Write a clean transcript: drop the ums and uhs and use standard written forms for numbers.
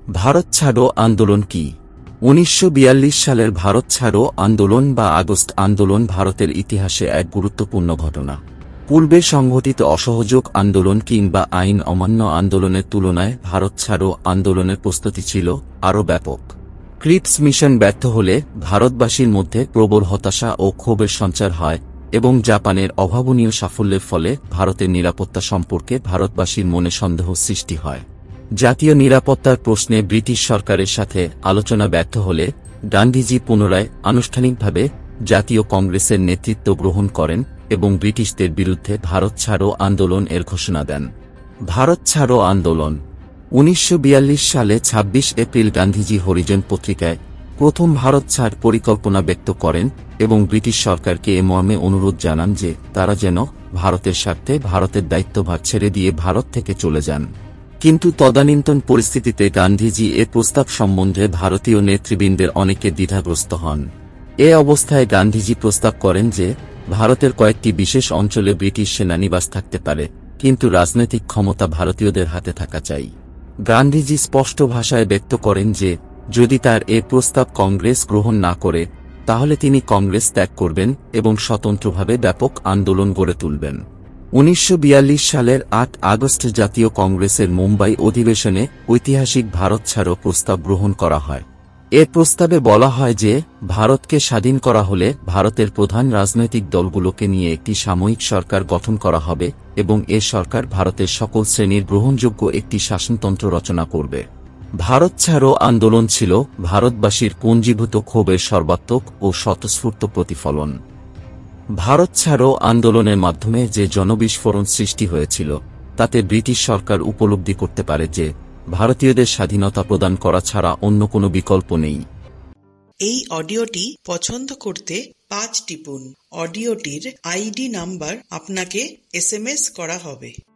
ভারত ছাড়ো আন্দোলন কি? ১৯৪২ সালের ভারত ছাড়ো আন্দোলন বা আগস্ট আন্দোলন ভারতের ইতিহাসে এক গুরুত্বপূর্ণ ঘটনা। পূর্বে সংঘটিত অসহযোগ আন্দোলন কিংবা আইন অমান্য আন্দোলনের তুলনায় ভারত ছাড়ো আন্দোলনের প্রস্তুতি ছিল আরও ব্যাপক। ক্রিপস মিশন ব্যর্থ হলে ভারতবাসীর মধ্যে প্রবল হতাশা ও ক্ষোভের সঞ্চার হয় এবং জাপানের অভাবনীয় সাফল্যের ফলে ভারতের নিরাপত্তা সম্পর্কে ভারতবাসীর মনে সন্দেহ সৃষ্টি হয়। জাতীয় নিরাপত্তার প্রশ্নে ব্রিটিশ সরকারের সাথে আলোচনা ব্যর্থ হলে গান্ধীজি পুনরায় আনুষ্ঠানিকভাবে জাতীয় কংগ্রেসের নেতৃত্ব গ্রহণ করেন এবং ব্রিটিশদের বিরুদ্ধে ভারত ছাড়ো আন্দোলন এর ঘোষণা দেন। ভারত ছাড়ো আন্দোলন ১৯৪২ সালে ২৬ এপ্রিল গান্ধীজি হরিজন পত্রিকায় প্রথম ভারত ছাড় পরিকল্পনা ব্যক্ত করেন এবং ব্রিটিশ সরকারকে এ মর্মে অনুরোধ জানান যে তারা যেন ভারতের স্বার্থে ভারতের দায়িত্বভার ছেড়ে দিয়ে ভারত থেকে চলে যান। কিন্তু তদানীন্তন পরিস্থিতিতে গান্ধীজি এ প্রস্তাব সম্বন্ধে ভারতীয় নেতৃবৃন্দের অনেকে দ্বিধাগ্রস্ত হন। এ অবস্থায় গান্ধীজি প্রস্তাব করেন যে ভারতের কয়েকটি বিশেষ অঞ্চলে ব্রিটিশ সেনানিবাস থাকতে পারে, কিন্তু রাজনৈতিক ক্ষমতা ভারতীয়দের হাতে থাকা চাই। গান্ধীজি স্পষ্ট ভাষায় ব্যক্ত করেন যে যদি তার এ প্রস্তাব কংগ্রেস গ্রহণ না করে তাহলে তিনি কংগ্রেস ত্যাগ করবেন এবং স্বতন্ত্রভাবে ব্যাপক আন্দোলন গড়ে তুলবেন। ১৯৪২ সালের ৮ আগস্ট জাতীয় কংগ্রেসের মুম্বাই অধিবেশনে ঐতিহাসিক ভারত ছাড়ো প্রস্তাব গ্রহণ করা হয়। এ প্রস্তাবে বলা হয় যে ভারতকে স্বাধীন করা হলে ভারতের প্রধান রাজনৈতিক দলগুলোকে নিয়ে একটি সাময়িক সরকার গঠন করা হবে এবং এ সরকার ভারতের সকল শ্রেণীর গ্রহণযোগ্য একটি শাসনতন্ত্র রচনা করবে। ভারত ছাড়ো আন্দোলন ছিল ভারতবাসীর পুঞ্জীভূত ক্ষোভের সর্বাত্মক ও স্বতঃস্ফূর্ত প্রতিফলন। ভারত ছাড়ো আন্দোলনের মাধ্যমে যে জনবিস্ফোরণ সৃষ্টি হয়েছিল তাতে ব্রিটিশ সরকার উপলব্ধি করতে পারে যে ভারতীয়দের স্বাধীনতা প্রদান করা ছাড়া অন্য কোনো বিকল্প নেই। এই অডিওটি পছন্দ করতে ৫ টিপুন। অডিওটির আইডি নাম্বার আপনাকে SMS করা হবে।